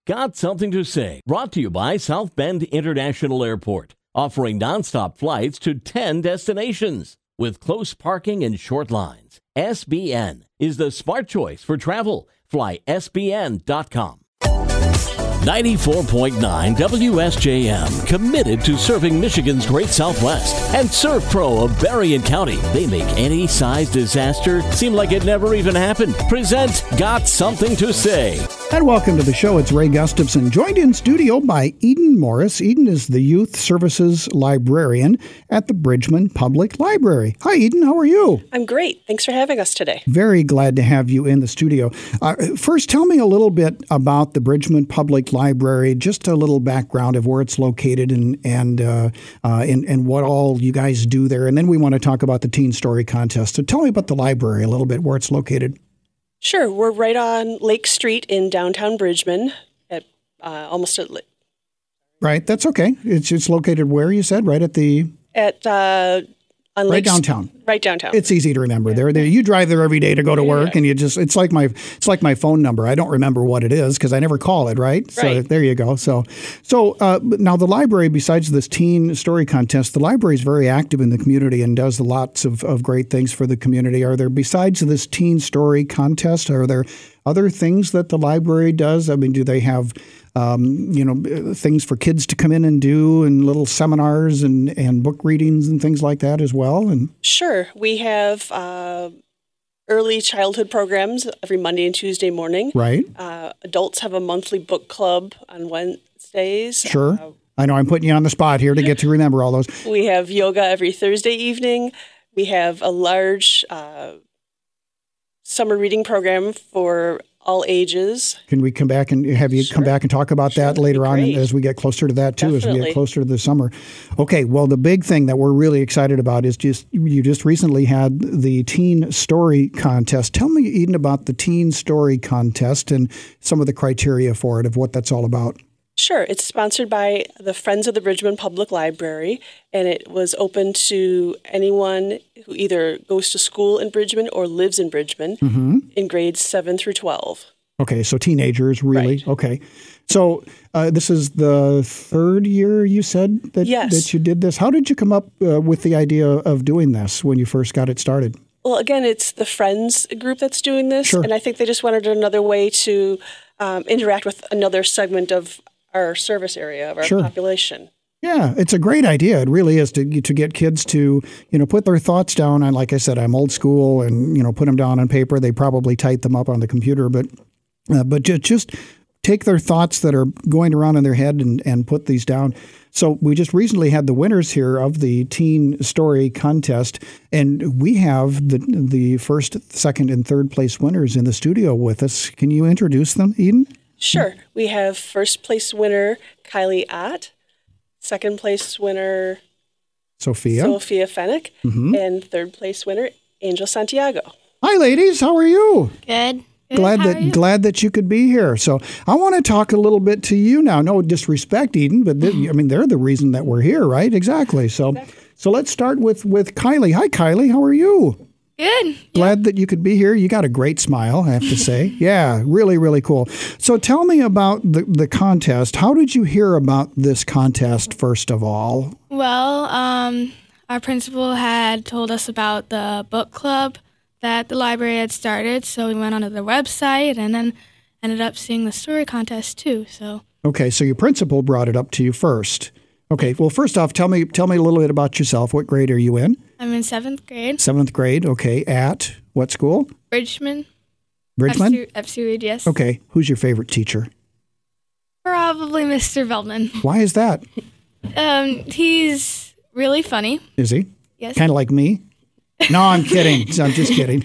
Got Something to Say, brought to you by South Bend International Airport, offering nonstop flights to 10 destinations with close parking and short lines. SBN is the smart choice for travel. Fly SBN.com. 94.9 WSJM, committed to serving Michigan's Great Southwest. And ServPro of Berrien County. They make any size disaster seem like it never even happened. Present Got Something to Say. And welcome to the show. It's Ray Gustafson, joined in studio by Eden Morris. Eden is the Youth Services Librarian at the Bridgman Public Library. Hi, Eden. How are you? I'm great. Thanks for having us today. Very glad to have you in the studio. First, tell me a little bit about the Bridgman Public Library, just a little background of where it's located and what all you guys do there. And then we want to talk about the Teen Story Contest. So tell me about the library a little bit, where it's located. Sure. We're right on Lake Street in downtown Bridgman, at almost at. Right. That's okay. It's located where, you said? Right at the. On right downtown. Right downtown. It's easy to remember. There, you drive there every day to go to work, and it's like my phone number. I don't remember what it is because I never call it. Right. So there you go. So now the library, besides this teen story contest, the library is very active in the community and does lots of great things for the community. Are there, besides this teen story contest, are there other things that the library does? I mean, do they have things for kids to come in and do, and little seminars and book readings and things like that as well? And sure. We have early childhood programs every Monday and Tuesday morning. Right. Adults have a monthly book club on Wednesdays. Sure. I know I'm putting you on the spot here to get to remember all those. We have yoga every Thursday evening. We have a large summer reading program for all ages. Can we come back and have you come back and talk about that later on as we get closer to that too, Definitely. as we get closer to the summer? Okay, well, the big thing that we're really excited about is you just recently had the Teen Story Contest. Tell me, Eden, about the Teen Story Contest and some of the criteria for it, of what that's all about. Sure. It's sponsored by the Friends of the Bridgman Public Library, and it was open to anyone who either goes to school in Bridgman or lives in Bridgman in grades 7 through 12. Okay, so teenagers, really? Right. Okay. So this is the third year, you said, that you did this. How did you come up with the idea of doing this when you first got it started? Well, again, it's the Friends group that's doing this, and I think they just wanted another way to interact with another segment of our service area, of our population. Yeah, it's a great idea. It really is to get kids to, put their thoughts down. And like I said, I'm old school, and, put them down on paper. They probably type them up on the computer, but just take their thoughts that are going around in their head and put these down. So we just recently had the winners here of the Teen Story Contest, and we have the first, second, and third place winners in the studio with us. Can you introduce them, Eden? Sure. We have first place winner Kylie Ott, second place winner Sophia Fennick, and third place winner Angel Santiago. Hi, ladies. How are you? Good. Glad that you could be here. So I want to talk a little bit to you now. No disrespect, Eden, but they're the reason that we're here, right? Exactly. So let's start with Kylie. Hi, Kylie. How are you? Good. Glad that you could be here. You got a great smile, I have to say. Yeah, really, really cool. So tell me about the contest. How did you hear about this contest, first of all? Well, our principal had told us about the book club that the library had started, so we went onto their website and then ended up seeing the story contest too. So. Okay, so your principal brought it up to you first. Okay, well, first off, tell me a little bit about yourself. What grade are you in? I'm in 7th grade. 7th grade, okay. At what school? Bridgman. FC Reed, yes. Okay, who's your favorite teacher? Probably Mr. Veldman. Why is that? He's really funny. Is he? Yes. Kind of like me? No, I'm kidding. I'm just kidding.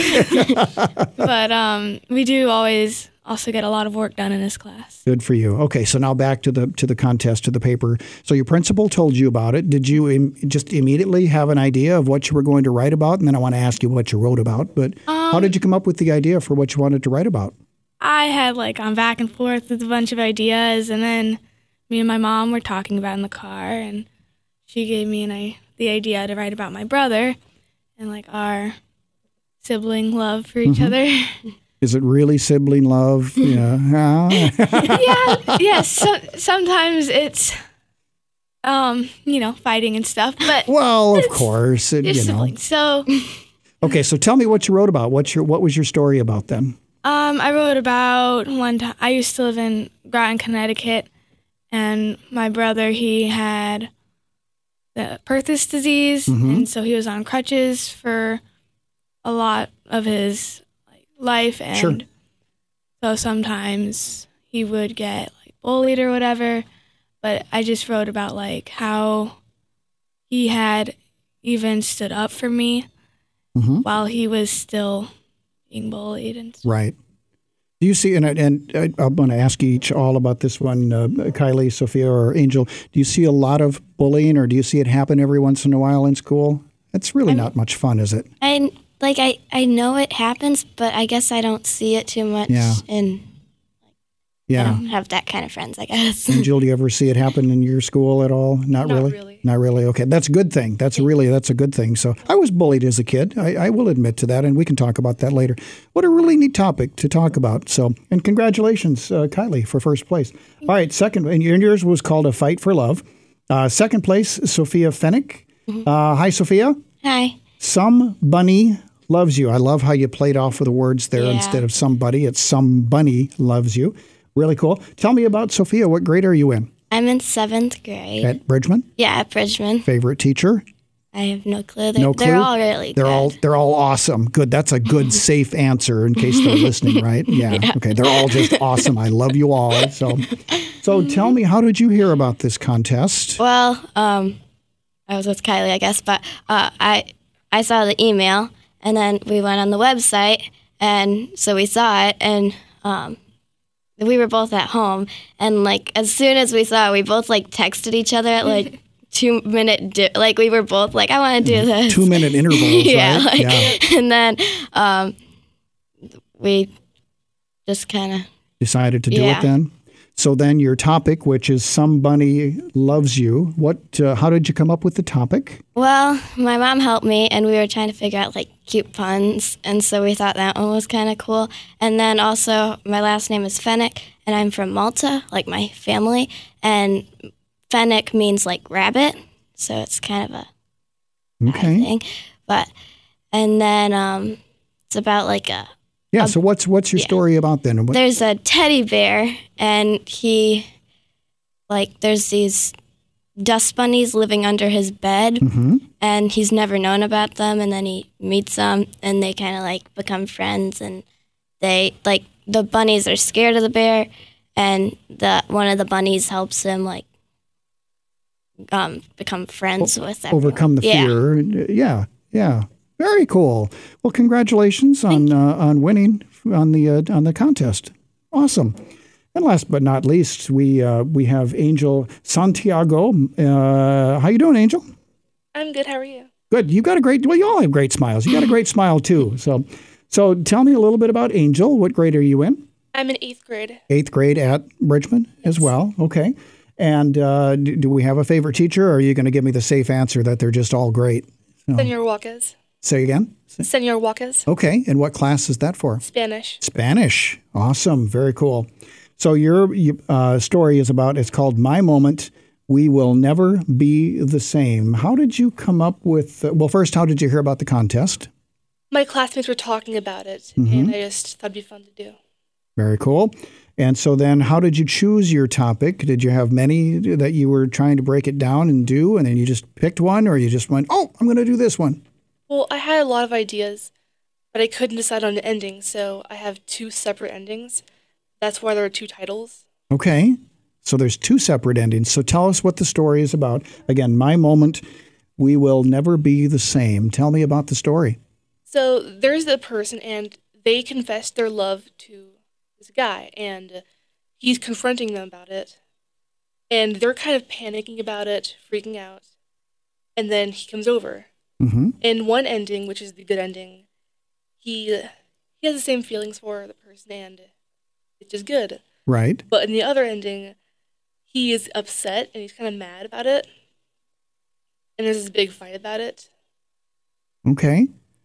But we do always also get a lot of work done in his class. Good for you. Okay, so now back to the contest, to the paper. So your principal told you about it. Did you just immediately have an idea of what you were going to write about? And then I want to ask you what you wrote about. But how did you come up with the idea for what you wanted to write about? I had gone back and forth with a bunch of ideas, and then me and my mom were talking about it in the car, and she gave me the idea to write about my brother and our sibling love for each other. Is it really sibling love? Yeah. Yes. Sometimes it's, fighting and stuff. But well, of course, siblings. So. Okay, so tell me what you wrote about. What was your story about then? I wrote about one time. I used to live in Groton, Connecticut, and my brother, he had the Perthes disease, and so he was on crutches for a lot of his life, and so sometimes he would get bullied or whatever. But I just wrote about how he had even stood up for me while he was still being bullied and stuff. Right. Do you see, and I'm going to ask you each all about this one, Kylie, Sophia, or Angel. Do you see a lot of bullying, or do you see it happen every once in a while in school? It's really not much fun, is it? I know it happens, but I guess I don't see it too much. Yeah. I don't have that kind of friends, I guess. Angel, do you ever see it happen in your school at all? Not really. Not really. Okay, that's a good thing. That's a good thing. So I was bullied as a kid. I will admit to that, and we can talk about that later. What a really neat topic to talk about. So, and congratulations, Kylie, for first place. All right, second, and yours was called A Fight for Love. Second place, Sophia Fennick. Hi, Sophia. Hi. Some bunny loves you. I love how you played off with the words there instead of somebody. It's some bunny loves you. Really cool. Tell me about Sophia. What grade are you in? I'm in 7th grade. At Bridgman? Yeah, at Bridgman. Favorite teacher? I have no clue. No clue? They're all really good. They're all awesome. Good. That's a good, safe answer in case they're listening, right? Yeah. Okay. They're all just awesome. I love you all. So tell me, how did you hear about this contest? Well, I was with Kylie, I guess, but I saw the email, and then we went on the website, and so we saw it, and we were both at home, and as soon as we saw it, we both texted each other at 2-minute we were both I want to do this 2-minute intervals. Right? And then we just kind of decided to do it then. So then your topic, which is Some Bunny Loves You, how did you come up with the topic? Well, my mom helped me, and we were trying to figure out cute puns, and so we thought that one was kind of cool. And then also, my last name is Fennick, and I'm from Malta, my family, and Fennick means rabbit, so it's kind of a bad thing. And then it's about a... Yeah, so what's your story about then? There's a teddy bear, and he, there's these dust bunnies living under his bed, and he's never known about them, and then he meets them, and they kind of, become friends, and they, the bunnies are scared of the bear, and one of the bunnies helps him, become friends with everyone. Overcome the fear. Yeah. Very cool. Well, congratulations on winning on the contest. Awesome. And last but not least, we have Angel Santiago. How you doing, Angel? I'm good. How are you? Good. You got you all have great smiles. You got a great smile too. So tell me a little bit about Angel. What grade are you in? I'm in 8th grade. 8th grade at Bridgman as well. Okay. And do we have a favorite teacher, or are you going to give me the safe answer that they're just all great? Senor Walkes. Say again? Senor Walkes. Okay. And what class is that for? Spanish. Spanish. Awesome. Very cool. So your story is it's called My Moment, We Will Never Be the Same. How did you come up with, first, how did you hear about the contest? My classmates were talking about it, and I just thought it'd be fun to do. Very cool. And so then how did you choose your topic? Did you have many that you were trying to break it down and do, and then you just picked one, or you just went, I'm going to do this one? Well, I had a lot of ideas, but I couldn't decide on an ending, so I have 2 separate endings. That's why there are 2 titles. Okay. So there's 2 separate endings. So tell us what the story is about. Again, My Moment, We Will Never Be the Same. Tell me about the story. So there's a person, and they confess their love to this guy, and he's confronting them about it. And they're kind of panicking about it, freaking out. And then he comes over. In one ending, which is the good ending, he has the same feelings for the person, and it's just good. Right. But in the other ending, he is upset, and he's kind of mad about it. And there's this big fight about it. Okay.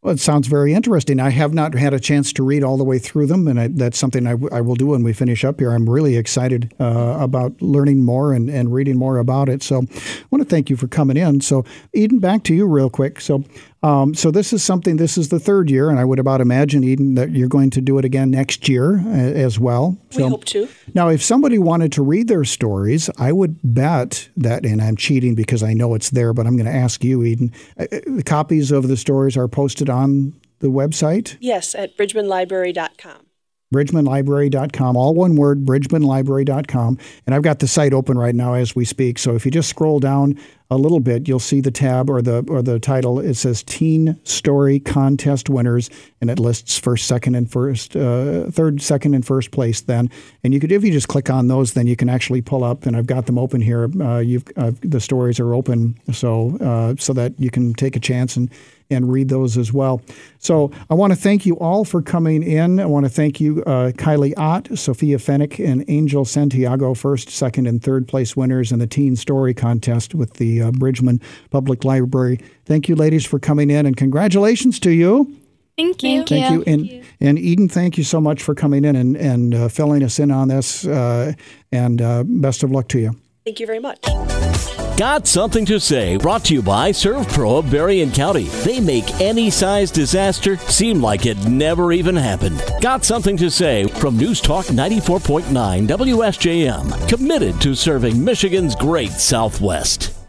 Well, it sounds very interesting. I have not had a chance to read all the way through them, and that's something I will do when we finish up here. I'm really excited about learning more and reading more about it. So I want to thank you for coming in. So Eden, back to you real quick. So this is the third year, and I would about imagine, Eden, that you're going to do it again next year as well. We hope to. Now, if somebody wanted to read their stories, I would bet that, and I'm cheating because I know it's there, but I'm going to ask you, Eden, the copies of the stories are posted on the website? Yes, at bridgmanlibrary.com. bridgmanlibrary.com, all one word, bridgmanlibrary.com. And I've got the site open right now as we speak. So if you just scroll down a little bit, you'll see the tab or the title. It says Teen Story Contest Winners, and it lists third, second, and first place then. And if you just click on those, then you can actually pull up, and I've got them open here. The stories are open so that you can take a chance and read those as well. So I want to thank you all for coming in. I want to thank you, Kylie Ott, Sophia Fennick, and Angel Santiago, first, second, and third place winners in the Teen Story Contest with the Bridgman Public Library. Thank you, ladies, for coming in, and congratulations to you. Thank you. Thank you. And Eden, thank you so much for coming in and filling us in on this, and best of luck to you. Thank you very much. Got Something to Say, brought to you by ServPro of Berrien County. They make any size disaster seem like it never even happened. Got Something to Say from News Talk 94.9 WSJM, committed to serving Michigan's great Southwest.